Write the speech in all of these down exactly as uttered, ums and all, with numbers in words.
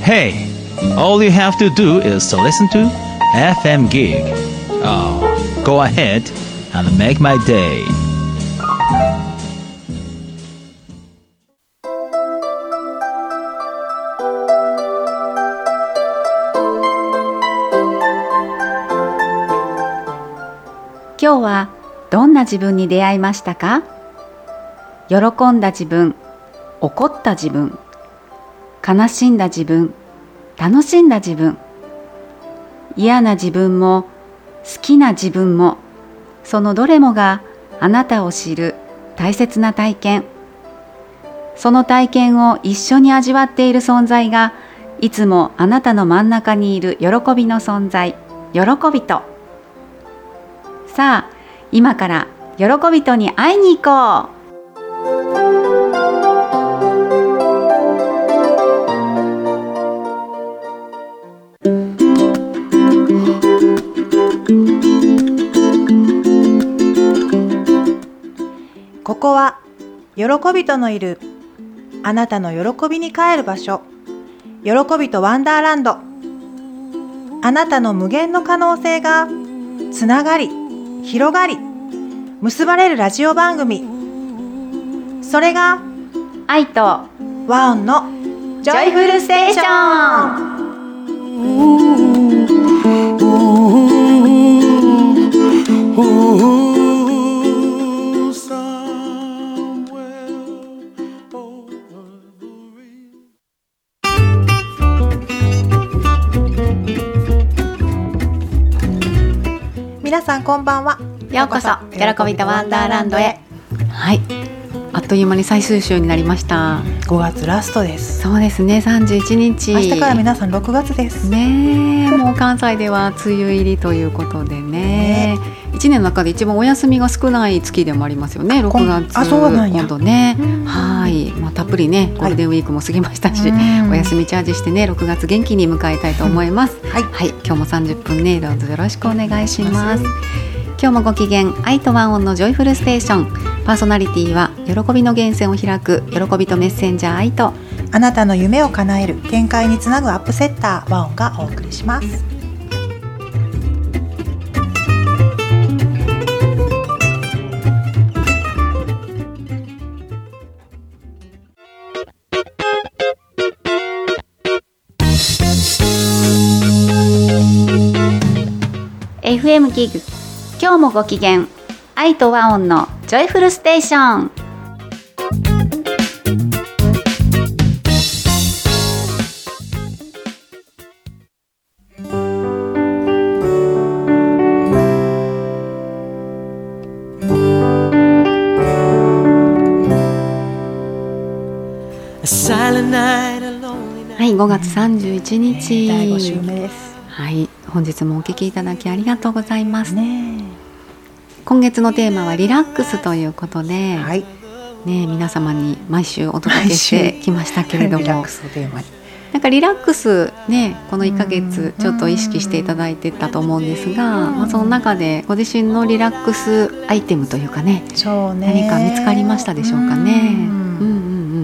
Hey, all you have to do is to listen to エフエム Gig. Oh, go ahead and make my day. 今日はどんな自分に出会いましたか？喜んだ自分、怒った自分、悲しんだ自分、楽しんだ自分、嫌な自分も好きな自分も、そのどれもがあなたを知る大切な体験。その体験を一緒に味わっている存在が、いつもあなたの真ん中にいる喜びの存在、喜びと。さあ、今から喜びとに会いに行こう。 ここは喜びとのいるあなたの喜びに帰る場所、喜びとワンダーランド。あなたの無限の可能性がつながり、広がり、結ばれるラジオ番組。それが愛と和音のジョイフルステーション。皆さんこんばんは。 ようこそ喜びとワンダーランドへ。はい、あっという間に最終週になりました。 ごがつラストです。 そうですね、さんじゅういちにち。 明日から皆さんろくがつですね。もう関西では梅雨入りということでね、いちねんの中で一番お休みが少ない月でもありますよね、ろくがつ。 あ、そうなんや。 今度ね、はい、まあ、たっぷりねゴールデンウィークも過ぎましたし、はい、お休みチャージしてねろくがつ元気に迎えたいと思います、うん、はい、はい、今日もさんじゅっぷんねどうぞよろしくお願いします。今日もご機嫌、愛と和音のジョイフルステーション。パーソナリティは喜びの源泉を開く喜びとメッセンジャー愛と、 あなたの夢を叶える展開につなぐアップセッター和音がお送りします。 エフエム ギグ、今日もご機嫌、愛と和音のジョイフルステーション。はい、ごがつさんじゅういちにち、 だいごしゅうめです。 はい、本日もお聞きいただきありがとうございますね。今月のテーマはリラックスということで、はい、ね、皆様に毎週お届けしてきましたけれども、リラックスをテーマに、なんかリラックスね、このいっかげつちょっと意識していただいてたと思うんですが、まあ、その中でご自身のリラックスアイテムというかね、そうね、何か見つかりましたでしょうかね。うんうんうん、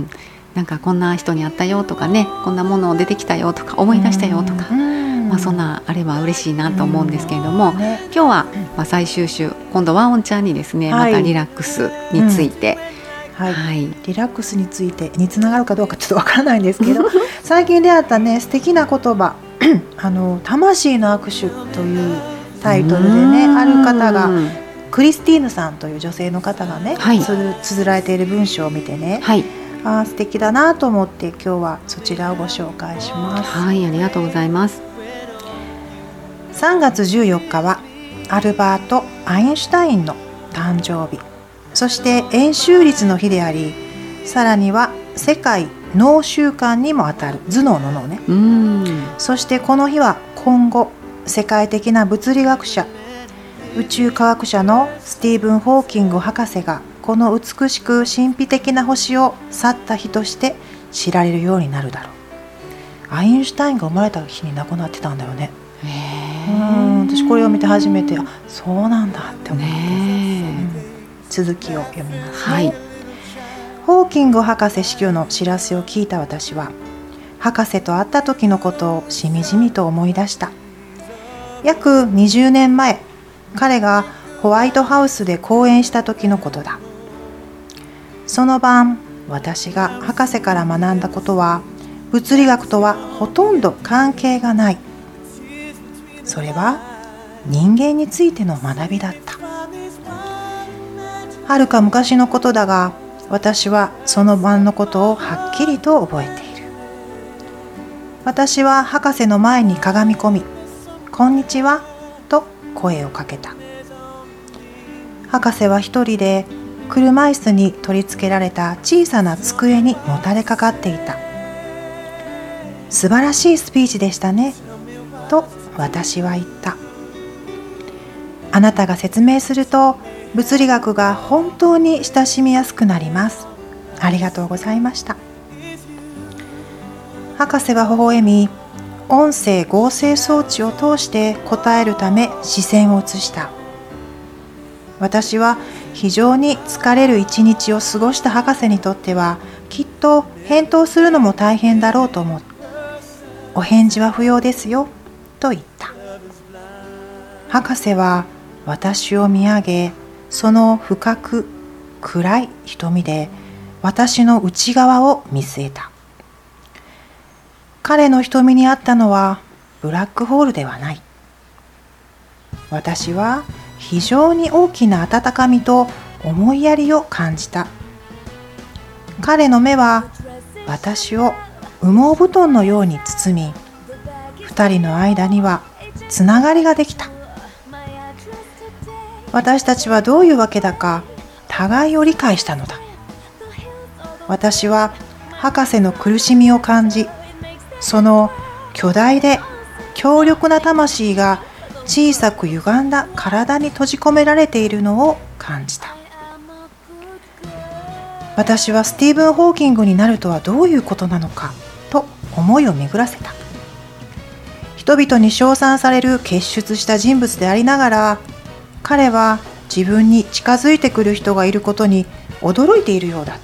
なんかこんな人に会ったよとかね、こんなもの出てきたよとか思い出したよとか、まあ、そんなあれば嬉しいなと思うんですけれども、ね、今日はまあ最終週、今度は和音ちゃんにですね、はい、またリラックスについて、 うん、はいはい、リラックスについてにつながるかどうかちょっとわからないんですけど最近出会ったね素敵な言葉あの魂の握手というタイトルでね、ある方がクリスティーヌさんという女性の方がね、はい、つづられている文章を見てね、はい、あ、素敵だなと思って今日はそちらをご紹介します。 はい、ありがとうございます。 さんがつじゅうよっかはアルバート・アインシュタインの誕生日、そして円周率の日であり、さらには世界脳週間にもあたる頭脳の脳ね。うん、そしてこの日は今後世界的な物理学者、宇宙科学者のスティーブン・ホーキング博士がこの美しく神秘的な星を去った日として知られるようになるだろう。アインシュタインが生まれた日に亡くなってたんだよね。へー、うん、私これを見て初めて、あ、そうなんだって思って、ね、うん、続きを読みますね。はい、ホーキング博士死去の知らせを聞いた私は博士と会った時のことをしみじみと思い出した。約にじゅうねんまえ、彼がホワイトハウスで講演した時のことだ。その晩、私が博士から学んだことは、物理学とはほとんど関係がない。それは人間についての学びだった。はるか昔のことだが、私はその晩のことをはっきりと覚えている。私は博士の前にかがみ込み、こんにちはと声をかけた。博士は一人で車椅子に取り付けられた小さな机にもたれかかっていた。素晴らしいスピーチでしたねと私は言った。あなたが説明すると物理学が本当に親しみやすくなります。ありがとうございました。博士は微笑み、音声合成装置を通して答えるため視線を移した。私は非常に疲れる一日を過ごした博士にとってはきっと返答するのも大変だろうと思う。お返事は不要ですよと言った。博士は私を見上げ、その深く暗い瞳で私の内側を見据えた。彼の瞳にあったのはブラックホールではない。私は非常に大きな温かみと思いやりを感じた。彼の目は私を羽毛布団のように包み、二人の間にはつながりができた。私たちはどういうわけだか互いを理解したのだ。私は博士の苦しみを感じ、その巨大で強力な魂が小さく歪んだ体に閉じ込められているのを感じた。私はスティーブン・ホーキングになるとはどういうことなのかと思いを巡らせた。人々に称賛される傑出した人物でありながら、彼は自分に近づいてくる人がいることに驚いているようだった。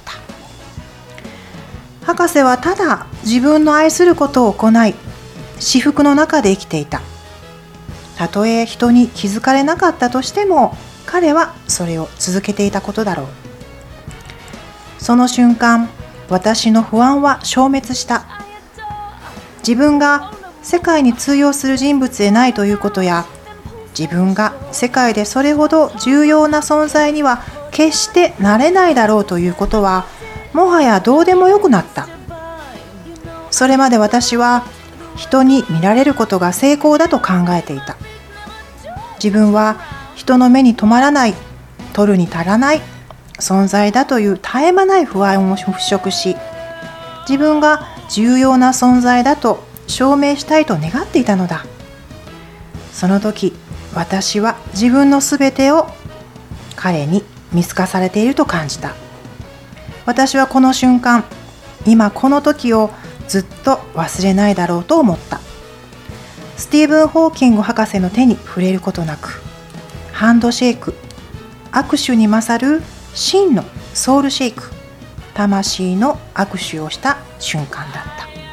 博士はただ自分の愛することを行い、至福の中で生きていた。たとえ人に気づかれなかったとしても、彼はそれを続けていたことだろう。その瞬間、私の不安は消滅した。自分が世界に通用する人物でないということや、自分が世界でそれほど重要な存在には決してなれないだろうということは、もはやどうでもよくなった。それまで私は人に見られることが成功だと考えていた。自分は人の目に留まらない、取るに足らない存在だという絶え間ない不安を払拭し、自分が重要な存在だと証明したいと願っていたのだ。その時、私は自分のすべてを彼に見透かされていると感じた。私はこの瞬間、今この時をずっと忘れないだろうと思った。スティーブン・ホーキング博士の手に触れることなく、ハンドシェイク、握手に勝る真のソウルシェイク、魂の握手をした瞬間だった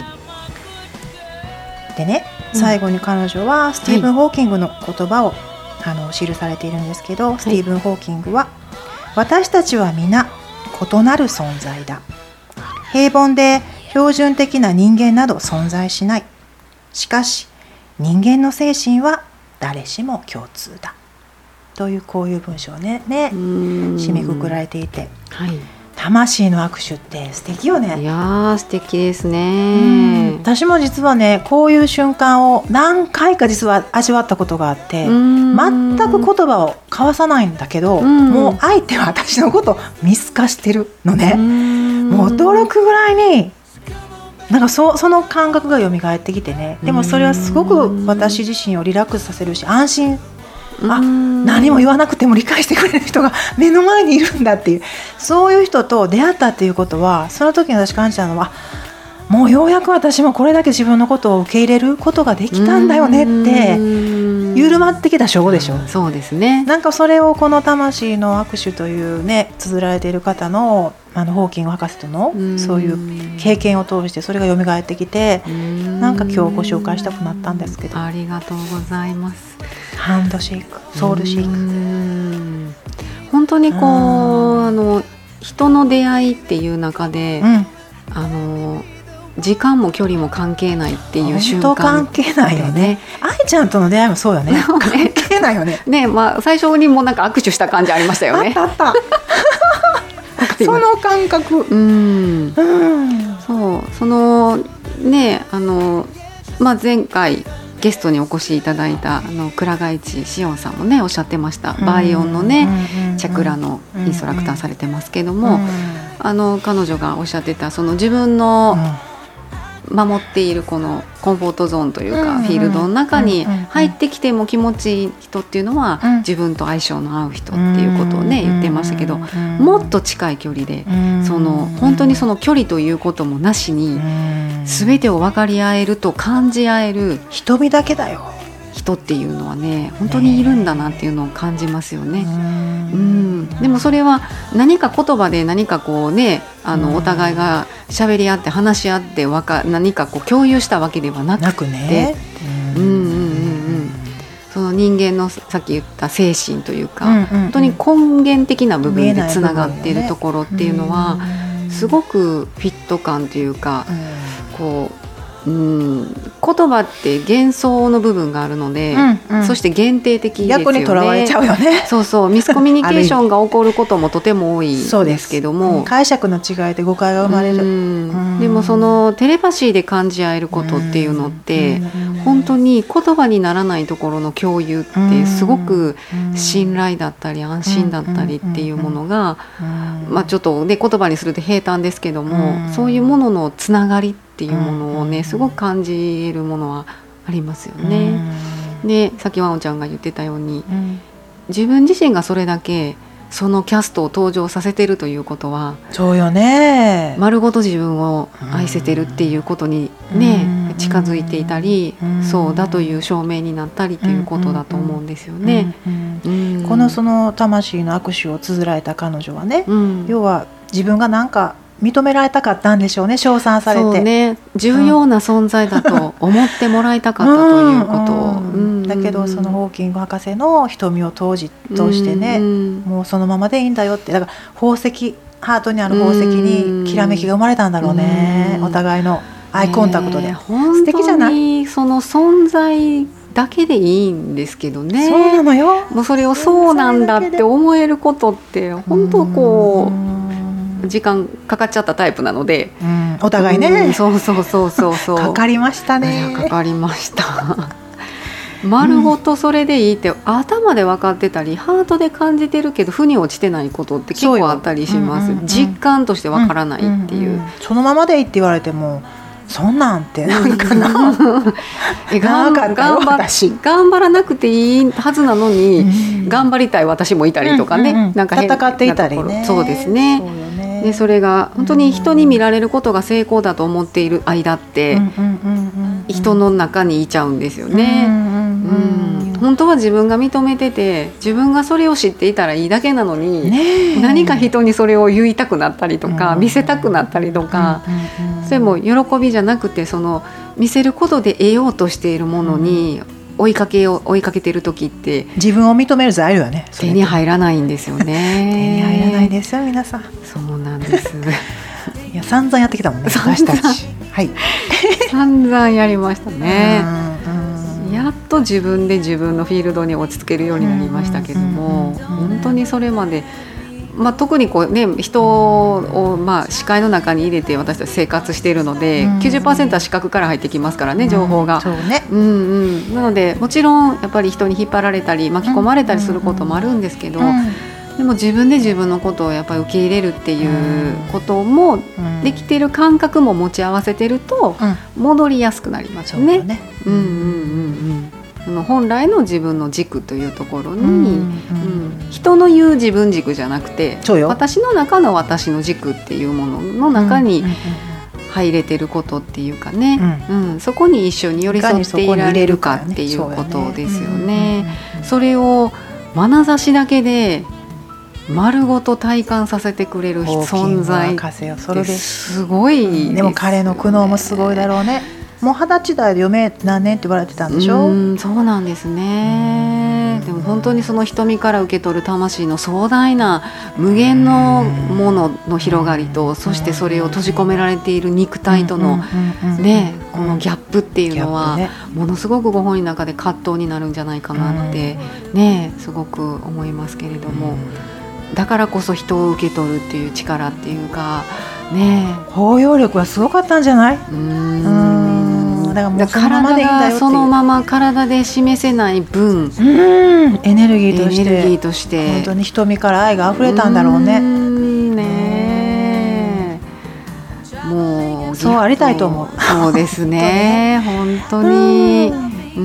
。でね、最後に彼女はスティーブン・ホーキングの言葉を、はい、あの記されているんですけど、はい、スティーブン・ホーキングは、私たちは皆異なる存在だ。平凡で標準的な人間など存在しない。しかし人間の精神は誰しも共通だ。というこういう文章をね、ね締めくくられていて、はい、魂の握手って素敵よね。 いやー素敵ですね。 私も実はね、こういう瞬間を何回か実は味わったことがあって、全く言葉を交わさないんだけど、もう相手は私のことを見透かしてるのね。もう驚くぐらいになんか そ, その感覚が蘇ってきてね。でもそれはすごく私自身をリラックスさせるし、安心、あ、何も言わなくても理解してくれる人が目の前にいるんだっていう、そういう人と出会ったっていうことは、その時に私感じたのは、もうようやく私もこれだけ自分のことを受け入れることができたんだよねって緩まってきた証拠でしょ。 そうですね。 なんかそれをこの魂の握手というね、綴られている方のあのホーキング博士とのそういう経験を通してそれが蘇ってきて、なんか今日ご紹介したくなったんですけど。 ありがとうございます。 ハンドシェイク、ソウルシェイク、 本当にこうあの人の出会いっていう中で、うん、あの時間も距離も関係ないっていう瞬間、 本当関係ないよね。愛ちゃんとの出会いもそうよね。関係ないよね。 ね、まあ最初にもうなんか握手した感じありましたよね。 あったあった。その感覚。うん。うん。そう、 そのね、あのまあ前回ゲストにお越しいただいたあの倉賀一しおんさんもねおっしゃってました。バイオンのね、チャクラのインストラクターされてますけども、あの彼女がおっしゃってたその自分の守っているこのコンフォートゾーンというかフィールドの中に入ってきても気持ちいい人っていうのは自分と相性の合う人っていうことをね言ってましたけど、もっと近い距離でその本当にその距離ということもなしに全てを分かり合えると感じ合える瞳だけだよ人っていうのはね本当にいるんだなっていうのを感じますよね。うん、でもそれは何か言葉で何かこうねあのお互いが喋り合って話し合ってわか何かこう共有したわけではなくて、なくね、うんうんうんうん、その人間のさっき言った精神というか、うんうんうん、本当に根源的な部分でつながっているところっていうのはすごくフィット感というか、こううん、言葉って幻想の部分があるので、うんうん、そして限定的ですよね。 逆にとらわれちゃうよね。 そうそうミスコミュニケーションが起こることもとても多いですけども、 解釈の違いで誤解が生まれる。うんうんでもそのテレパシーで感じ合えることっていうのって、うん、本当に言葉にならないところの共有ってすごく信頼だったり安心だったりっていうものが、まあ、ちょっと、ね、言葉にすると平坦ですけども、うん、そういうもののつながりっていうものをねすごく感じるものはありますよね。でさっきワンちゃんが言ってたように、うん、自分自身がそれだけそのキャストを登場させてるということはそうよね。 丸ごと自分を愛せてるっていうことにね、うん、近づいていたり、うん、そうだという証明になったりということだと思うんですよね。 このその魂の握手を綴られた彼女はね、うん、要は自分がなんか認められたかったんでしょうね。称賛されてそう、ね、重要な存在だと思ってもらいたかったということを、うんうん、 だけどそのホーキング博士の瞳を通じ通してね、うん、もうそのままでいいんだよって。だから宝石ハートにある宝石にきらめきが生まれたんだろうね、うん、お互いのアイコンタクトで、 ね、素敵じゃない？本当にその存在だけでいいんですけどね。 そうなのよ。 もうそれをそうなんだって思えることって本当こう時間かかっちゃったタイプなので、 うん、お互いね、 うん、そうそうそうそうそうかかりましたね。 かかりました丸ごとそれでいいって、うん、頭で分かってたりハートで感じてるけど腑に落ちてないことって結構あったりします、うんうんうん、実感として分からないっていう、うんうんうん、 そのままでいいって言われてもそんなんってなんかなえ頑張頑張らなくていいはずなのに、うん、頑張りたい私もいたりとかね、うんうんうん、なんか変戦っていたりね。 そうですね。そうよね。でそれが本当に人に見られることが成功だと思っている間って、うんうんうんうん、人の中にいちゃうんですよね、うんうんうんうん、本当は自分が認めてて自分がそれを知っていたらいいだけなのに、ね、何か人にそれを言いたくなったりとか、うん、見せたくなったりとか、うんうん、それも喜びじゃなくてその見せることで得ようとしているものに追いかけを追いかけてる時って自分を認める材料はね手に入らないんですよね。 手に入らないですよ皆さん。 そうなんですいや散々やってきたもんね私たち、はい、 散々やりましたね。うんうん、やっと自分で自分のフィールドに落ち着けるようになりましたけども、本当にそれまでまあ、特にこう、ね、人を、まあ、視界の中に入れて私たち生活しているので、うん、きゅうじゅっパーセント は視覚から入ってきますからね情報が、うん そうねうんうん、なのでもちろんやっぱり人に引っ張られたり巻き込まれたりすることもあるんですけど、うんうんうん、でも自分で自分のことをやっぱり受け入れるっていうこともできている感覚も持ち合わせてると戻りやすくなりますよね。ねうんうんうんうん本来の自分の軸というところに、うんうんうん、人の言う自分軸じゃなくて私の中の私の軸っていうものの中に入れてることっていうかね、うんうん、そこに一緒に寄り添っていられるかっていうことですよね。それを眼差しだけで丸ごと体感させてくれる存在ってすごいです、 うん、でも彼の苦悩もすごいだろうね。もう二十歳代で余命何年って言われてたんでしょ。 うん、そうなんですね。でも本当にその瞳から受け取る魂の壮大な無限のものの広がりと、そしてそれを閉じ込められている肉体とのね、このギャップっていうのはものすごくご本人の中で葛藤になるんじゃないかなってね、すごく思いますけれども、だからこそ人を受け取るっていう力っていうかね、 包容力はすごかったんじゃない？うーん、だからもうそのままでいいんだよっていう、 体がそのまま体で示せない分、 うん、エネルギーとして、 エネルギーとして本当に瞳から愛が溢れたんだろうね。 うんね、もうそうありたいと思う。 そうですね本当に、うん、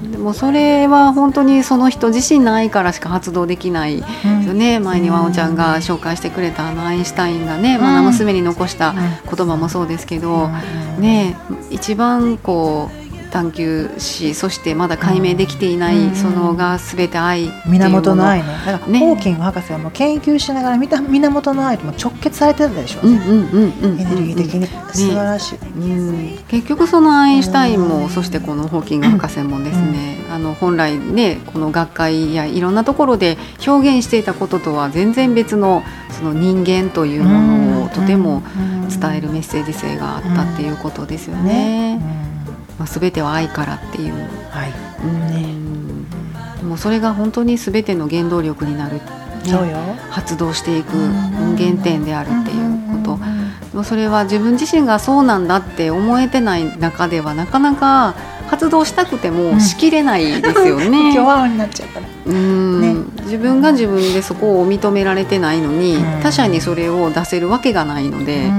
でもそれは本当にその人自身の愛からしか発動できないですよね、うん、前にわおちゃんが紹介してくれたあのアインシュタインがね、うん、まあ、娘に残した言葉もそうですけど、うん、ね、一番こう探求し、そしてまだ解明できていない、うん、そのが全て愛っていうもの、 源の愛ね。だから、ね、ホーキング博士はもう研究しながら源の愛とも直結されてるでしょうね、うんうんうんうん、エネルギー的に、ね、素晴らしい、 うん、結局そのアインシュタインも、うん、そしてこのホーキング博士もですね、うん、あの本来ねこの学会やいろんなところで表現していたこととは全然別のその人間というものをとても伝えるメッセージ性があったっていうことですよね、うんうん、まあ、全ては愛からっていう、はい、うんね、でもそれが本当に全ての原動力になる、ね、 そうよ、 発動していく原点であるっていうこと、でもそれは自分自身がそうなんだって思えてない中ではなかなか発動したくてもしきれないですよね、うん、 今日はになっちゃうから、 うん、ね、自分が自分でそこを認められてないのに、うん、他者にそれを出せるわけがないので、うん、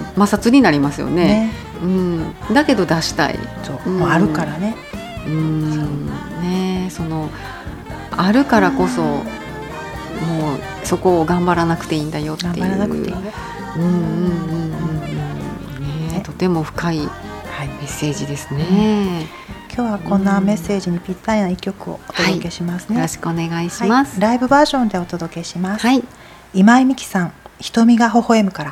摩擦になりますよね、ね、うん、だけど出したい、 そう、うん、もうあるからね、 うん、ね、そのあるからこそ、もうそこを頑張らなくていいんだよっていう、頑張らなくていいよ、うんうんうんうんね、とても深いメッセージですね、はい、 今日はこんなメッセージにぴったりな一曲をお届けしますね、 はい、よろしくお願いします、 はい、ライブバージョンでお届けします、 はい、 今井美樹さん、瞳が微笑むから。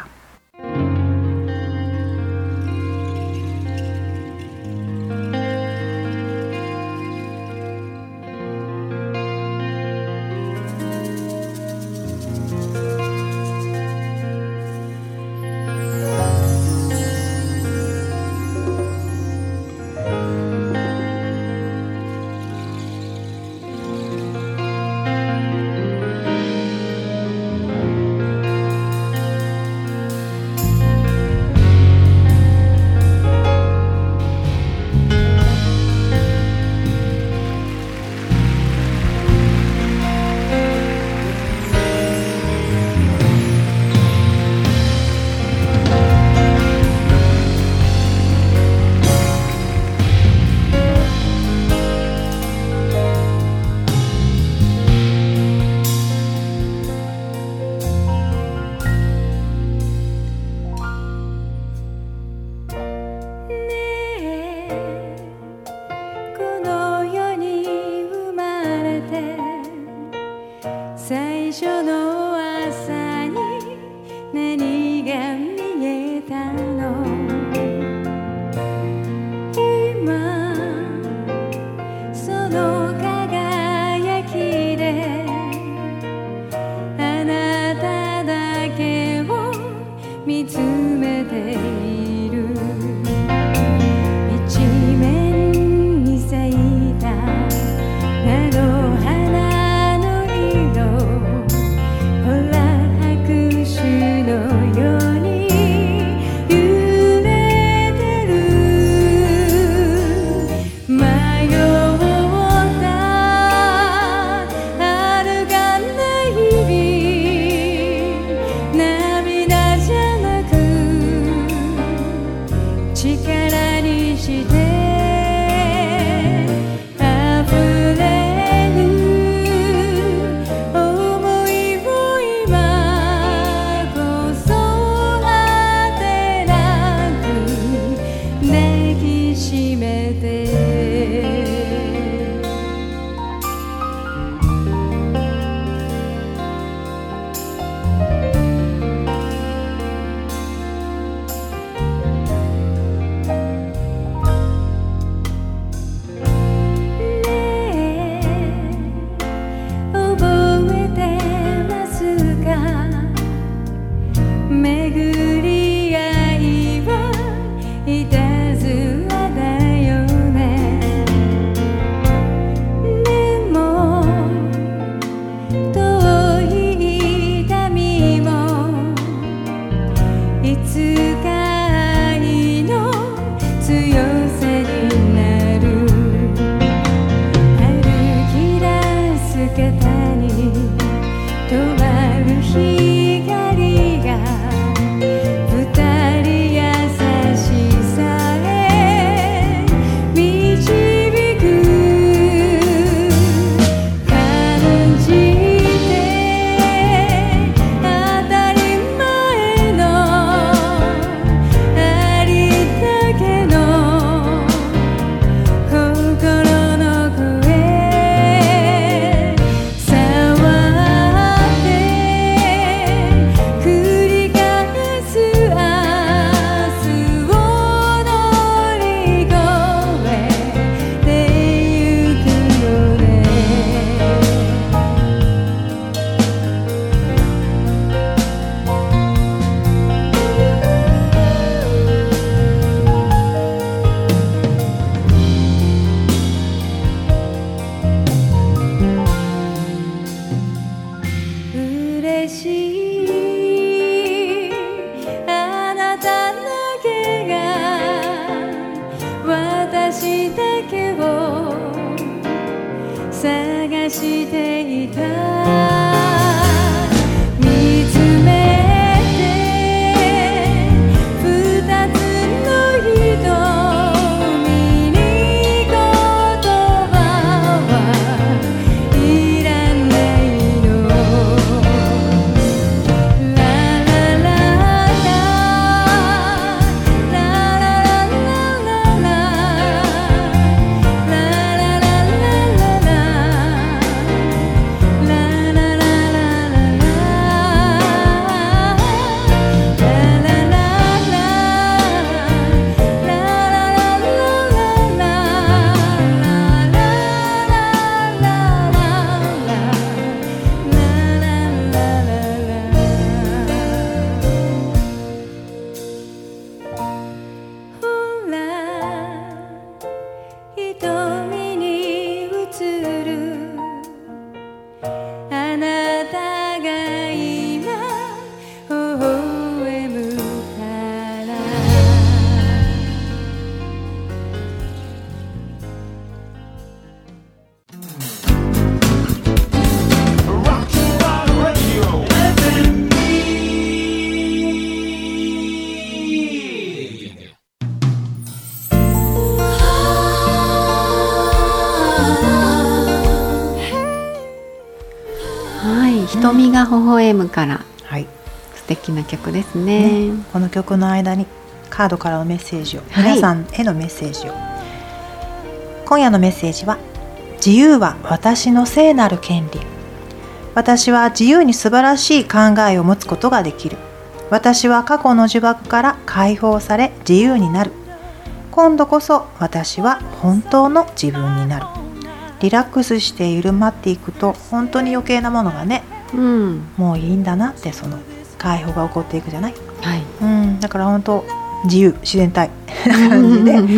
い、瞳が微笑むから、 はい、 素敵な曲です ね, ね。この曲の間にカードからのメッセージを、はい、皆さんへのメッセージを。今夜のメッセージは、自由は私の聖なる権利。私は自由に素晴らしい考えを持つことができる。私は過去の呪縛から解放され自由になる。今度こそ私は本当の自分になる。リラックスして緩まっていくと、本当に余計なものがね、うん、もういいんだなって、その解放が起こっていくじゃない、はい、うん、だから本当自由自然体な感じで、うん、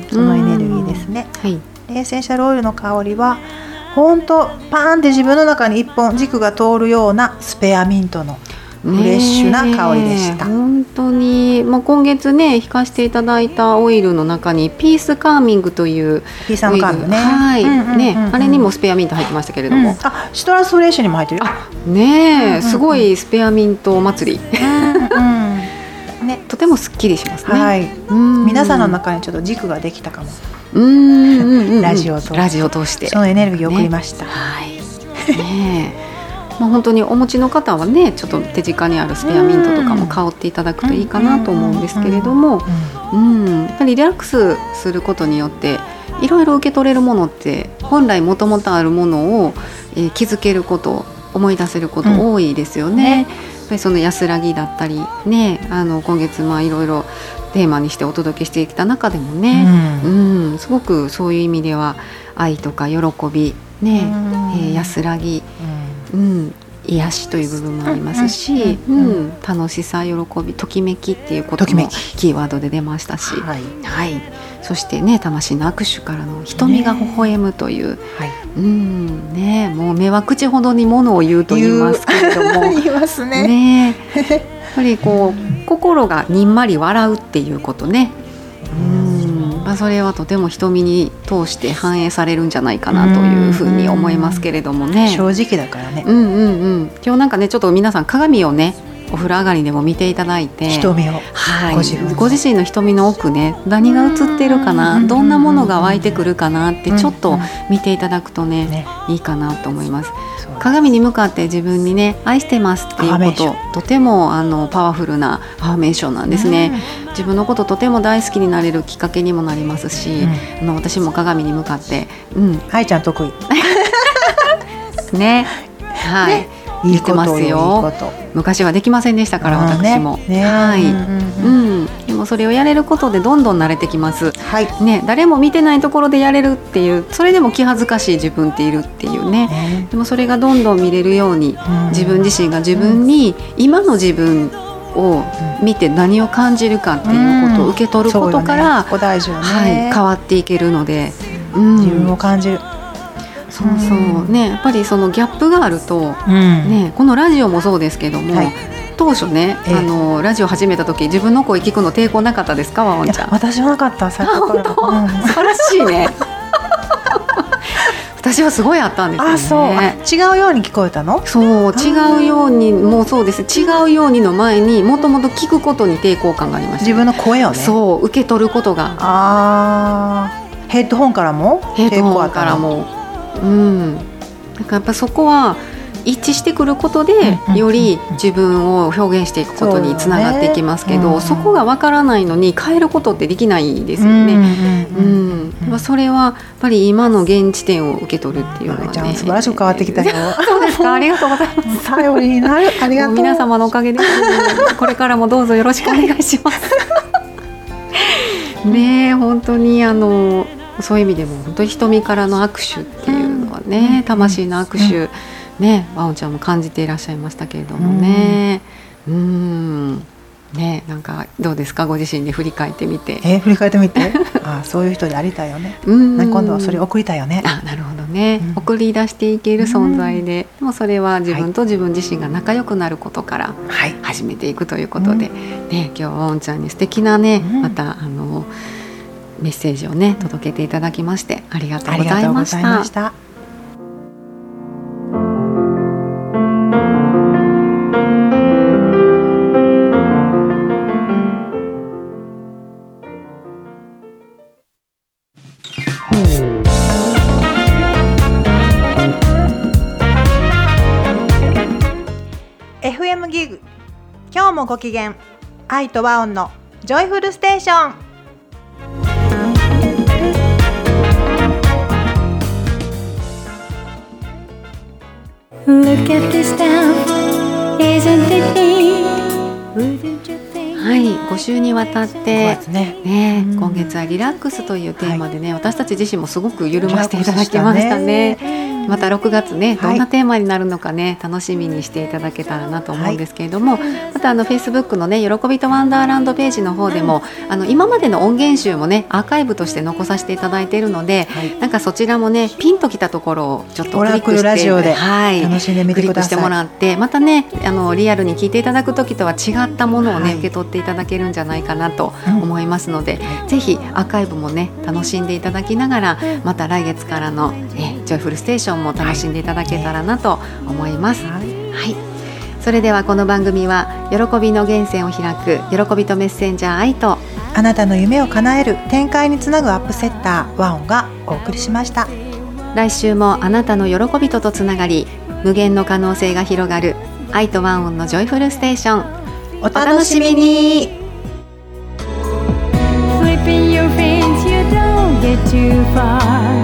そのエネルギーですね、はい、エッセンシャルオイルの香りは本当パーンって自分の中に一本軸が通るようなスペアミントのフレッシュな香りでした。 本当に、まあ、今月ね弾かせていただいたオイルの中にピースカーミングというピースカーミングね、 はい、うんうんうんうん、ね、あれにもスペアミント入ってましたけれども、うん、 あ、シトラスフレッシュにも入ってるよ。 あ、ねえ、うんうんうん、すごいスペアミント祭り、うんうん、ね、とてもすっきりしますね、はい、 うん、皆さんの中にちょっと軸ができたかも。 うんうんうんうん、 ラジオを通してラジオを通してそのエネルギーを送りました、ね、 はいねえまあ、本当にお持ちの方はね、ちょっと手近にあるスペアミントとかも香っていただくといいかなと思うんですけれども、うん、やっぱりリラックスすることによっていろいろ受け取れるものって、本来もともとあるものを、えー、気づけること、思い出せること多いですよね、うんね、やっぱりその安らぎだったり、ね、あの今月まあいろいろテーマにしてお届けしてきた中でもね、うんうん、すごくそういう意味では愛とか喜び、ね、うんえー、安らぎ、うんうん、癒しという部分もありますし、うんうんうん、楽しさ、喜び、ときめきっていうこともキーワードで出ましたし、はいはい、そしてね、魂の握手からの瞳が微笑むという、ね、はい、うんね、もう目は口ほどにものを言うと言いますけれども言いますね、 ね、やっぱりこう心がにんまり笑うっていうことね、うんまあ、それはとても瞳に通して反映されるんじゃないかなというふうに思いますけれどもね。 正直だからね、 うんうんうん、今日なんかね、ちょっと皆さん鏡をね、お風呂上がりでも見ていただいて、 瞳を、 はい、ご自分ご自身の瞳の奥ね、何が映ってるかな、どんなものが湧いてくるかなってちょっと見ていただくと ね, ねいいかなと思います。鏡に向かって自分にね、愛してますっていうこと、とてもあのパワフルなアファメーションなんですね、うん、自分のこととても大好きになれるきっかけにもなりますし、うん、あの私も鏡に向かって、うん、 愛ちゃん得意ね、はい、ね、言ってますよ。昔はできませんでしたから、私も、ねね、はい、うんうんうん、でもそれをやれることでどんどん慣れてきます、はいね、誰も見てないところでやれるっていう、それでも気恥ずかしい自分っているっていうね、ね、でもそれがどんどん見れるように、うん、自分自身が自分に、うん、今の自分を見て何を感じるかっていうことを受け取ることから、 うん、大事よね、 はい、変わっていけるので、 うん、自分を感じる、 そうそうね、やっぱりそのギャップがあると、うんね、このラジオもそうですけども、はい、当初ね、えー、あのラジオ始めた時、自分の声聞くの抵抗なかったですか、ワンちゃん。 私はなかった、最初から。 本当、うん、素晴らしいね私はすごいあったんですよね。あ、そう、 違うように聞こえたの？ そう、違うようにもうそうです。違うようにの前にもともと聞くことに抵抗感がありました。 自分の声をね、 そう受け取ることが。 あ、ヘッドホンからもヘッドホンからも、うん、だからやっぱそこは一致してくることで、うん、より自分を表現していくことにつながっていきますけど、 そ,、ね、うん、そこがわからないのに変えることってできないですよね、うんうんうん、それはやっぱり今の現地点を受け取るっていうのはね、 ちゃん素晴らしく変わってきたよそうですか、ありがとうございます。 頼りになる、ありがとう。 皆様のおかげですこれからもどうぞよろしくお願いしますねえ、本当にあのそういう意味でも本当に瞳からの握手っていうのはね、うん、魂の握手、うんね、ワオちゃんも感じていらっしゃいましたけれどもね、うん、うんね、なんかどうですか、ご自身で振り返ってみて。 えー、振り返ってみてあ、そういう人でありたいよね、うん、今度はそれ送りたいよね。 あ、なるほどね、うん、送り出していける存在で、でもそれは自分と自分自身が仲良くなることから始めていくということで、はい、ね、今日はワオちゃんに素敵なね、うん、またあのメッセージをね届けていただきましてありがとうございました。ありがとうございました。 もご機嫌、愛と和音のジョイフルステーション。 Look at this stuff, isn't it neat? はい、ご週にわたってね、ね、うん、今月はリラックスというテーマでね、はい、私たち自身もすごく緩ませていただきましたね。またろくがつね、どんなテーマになるのかね、楽しみにしていただけたらなと思うんですけれども、はい、またあの Facebook のね、喜びとワンダーランドページの方でも、うん、あの今までの音源集もね、アーカイブとして残させていただいているので、はい、なんかそちらもね、ピンときたところをちょっとクリックして、 ラジオで楽しんでみてください。クリックしてもらって、またね、あのリアルに聞いていただくときとは違ったものをね、はい、受け取っていただけるんじゃないかなと思いますので、うん、ぜひアーカイブもね、楽しんでいただきながら、また来月からのえジョイフルステーションも楽しんでいただけたらなと思います。はい、はい、それではこの番組は喜びの源泉を開く喜びとメッセンジャー愛と、 あなたの夢を叶える展開につなぐアップセッター和音がお送りしました。 来週もあなたの喜びととつながり、無限の可能性が広がる愛と和音のジョイフルステーション、 お楽しみに。 Flipping your fins, you don't get too far.